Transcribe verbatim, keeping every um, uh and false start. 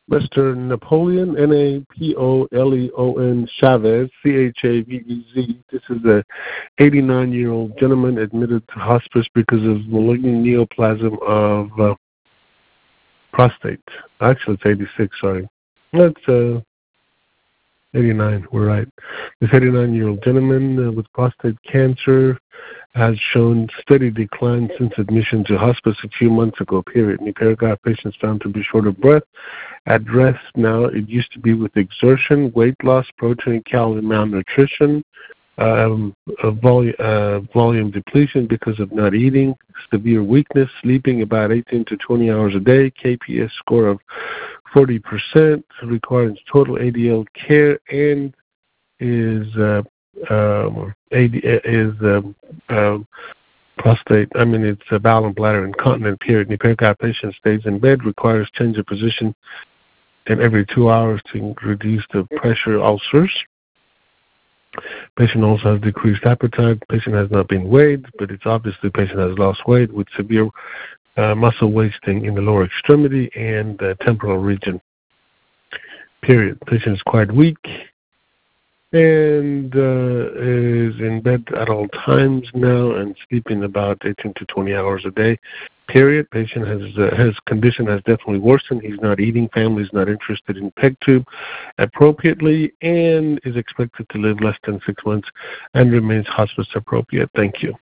Mister Napoleon, N A P O L E O N Chavez, C H A V E Z. This is a eighty-nine-year-old gentleman admitted to hospice because of malignant neoplasm of uh, prostate. Actually, it's eighty-six, sorry. That's uh, eighty-nine, we're right. This eighty-nine-year-old gentleman uh, with prostate cancer has shown steady decline since admission to hospice a few months ago, period. Nicaragua patients found to be short of breath. At rest now, it used to be with exertion, weight loss, protein, calorie malnutrition, um, a vol- uh, volume depletion because of not eating, severe weakness, sleeping about eighteen to twenty hours a day, K P S score of forty percent, requires total A D L care, and is uh, um, A D, is um, um, prostate, I mean, it's a bowel and bladder incontinent, period. Nicaragua patient stays in bed, requires change of position in every two hours to reduce the pressure ulcers. Patient also has decreased appetite. Patient has not been weighed, but it's obviously patient has lost weight with severe uh, muscle wasting in the lower extremity and uh, temporal region. Period. Patient is quite weak and uh, is in bed at all times now and sleeping about eighteen to twenty hours a day. Period. Patient has uh, his condition has definitely worsened. He's not eating. Family is not interested in peg tube appropriately and is expected to live less than six months and remains hospice appropriate. Thank you.